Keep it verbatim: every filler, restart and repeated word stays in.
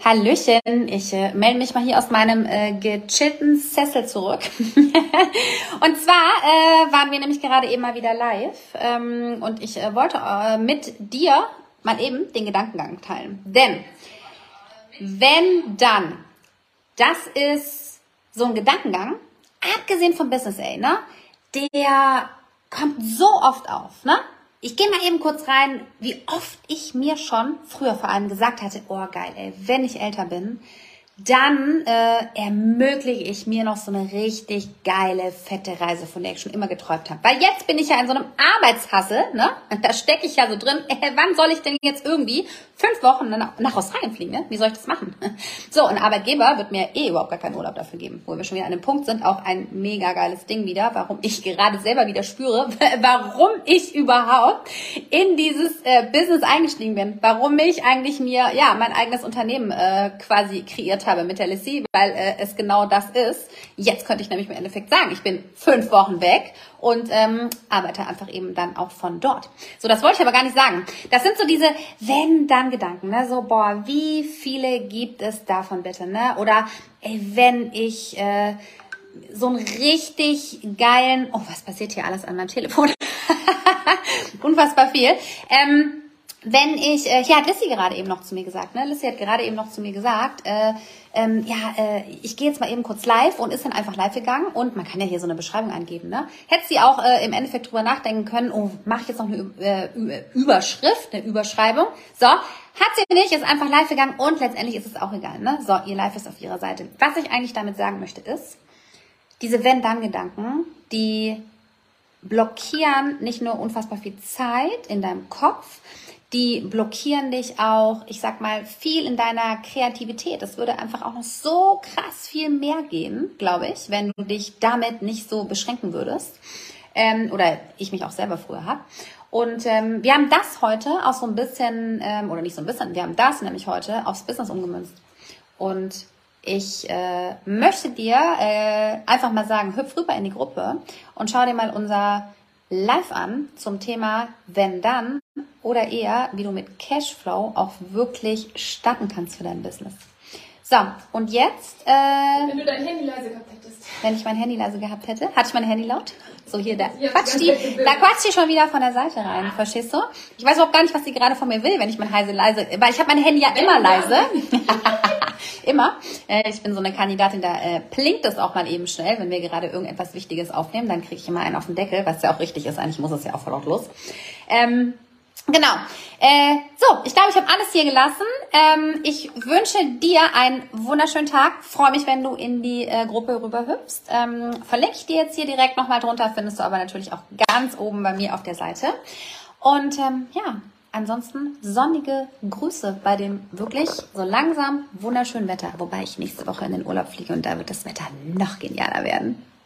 Hallöchen, ich äh, melde mich mal hier aus meinem äh, gechillten Sessel zurück. Und zwar äh, waren wir nämlich gerade eben mal wieder live ähm, und ich äh, wollte äh, mit dir mal eben den Gedankengang teilen. Denn wenn dann, das ist so ein Gedankengang, abgesehen vom Business A, ne, der kommt so oft auf, ne? Ich gehe mal eben kurz rein, wie oft ich mir schon früher vor allem gesagt hatte, oh geil, ey, wenn ich älter bin, dann äh, ermögliche ich mir noch so eine richtig geile, fette Reise, von der ich schon immer geträumt habe. Weil jetzt bin ich ja in so einem Arbeitshassel, ne? Und da stecke ich ja so drin, äh, wann soll ich denn jetzt irgendwie fünf Wochen nach, nach Australien fliegen, ne? Wie soll ich das machen? So, ein Arbeitgeber wird mir eh überhaupt gar keinen Urlaub dafür geben. Wo wir schon wieder an dem Punkt sind, auch ein mega geiles Ding wieder, warum ich gerade selber wieder spüre, warum ich überhaupt in dieses äh, Business eingestiegen bin. Warum ich eigentlich mir, ja, mein eigenes Unternehmen äh, quasi kreiert habe mit der Lissy, weil äh, es genau das ist. Jetzt könnte ich nämlich im Endeffekt sagen, ich bin fünf Wochen weg und ähm, arbeite einfach eben dann auch von dort. So, das wollte ich aber gar nicht sagen. Das sind so diese Wenn-Dann-Gedanken, ne? So, boah, wie viele gibt es davon bitte, ne? Oder, ey, wenn ich äh, so einen richtig geilen, oh, was passiert hier alles an meinem Telefon? Unfassbar viel. Ähm, Wenn ich, äh, hier hat Lissy gerade eben noch zu mir gesagt, ne? Lissy hat gerade eben noch zu mir gesagt, äh, ähm, ja, äh, ich gehe jetzt mal eben kurz live und ist dann einfach live gegangen und man kann ja hier so eine Beschreibung angeben, ne? Hätte sie auch äh, im Endeffekt drüber nachdenken können, oh, mache ich jetzt noch eine äh, Überschrift, eine Überschreibung. So, hat sie nicht, ist einfach live gegangen und letztendlich ist es auch egal, ne? So, ihr Live ist auf ihrer Seite. Was ich eigentlich damit sagen möchte ist, diese Wenn-Dann-Gedanken, die blockieren nicht nur unfassbar viel Zeit in deinem Kopf, die blockieren dich auch, ich sag mal, viel in deiner Kreativität. Es würde einfach auch noch so krass viel mehr gehen, glaube ich, wenn du dich damit nicht so beschränken würdest. Ähm, oder ich mich auch selber früher habe. Und ähm, wir haben das heute auch so ein bisschen, ähm, oder nicht so ein bisschen, wir haben das nämlich heute aufs Business umgemünzt. Und ich äh, möchte dir äh, einfach mal sagen, hüpf rüber in die Gruppe und schau dir mal unser Live an zum Thema Wenn dann oder eher, wie du mit Cashflow auch wirklich starten kannst für dein Business. So, und jetzt... Äh, wenn du dein Handy leise gehabt hättest. Wenn ich mein Handy leise gehabt hätte. Hatte ich mein Handy laut? So, hier, da ja, quatscht die, da quatscht die schon wieder von der Seite rein. Verstehst du? Ich weiß überhaupt gar nicht, was sie gerade von mir will, wenn ich mein Heise leise... Weil ich habe mein Handy ja immer leise. Immer. Äh, ich bin so eine Kandidatin, da äh, blinkt es auch mal eben schnell, wenn wir gerade irgendetwas Wichtiges aufnehmen. Dann kriege ich immer einen auf den Deckel, was ja auch richtig ist. Eigentlich muss es ja auch voll los. Ähm... Genau. Äh, so, ich glaube, ich habe alles hier gelassen. Ähm, ich wünsche dir einen wunderschönen Tag. Freue mich, wenn du in die äh, Gruppe rüber hüpfst. Ähm, verlinke ich dir jetzt hier direkt nochmal drunter. Findest du aber natürlich auch ganz oben bei mir auf der Seite. Und ähm, ja, ansonsten sonnige Grüße bei dem wirklich so langsam wunderschönen Wetter. Wobei ich nächste Woche in den Urlaub fliege und da wird das Wetter noch genialer werden.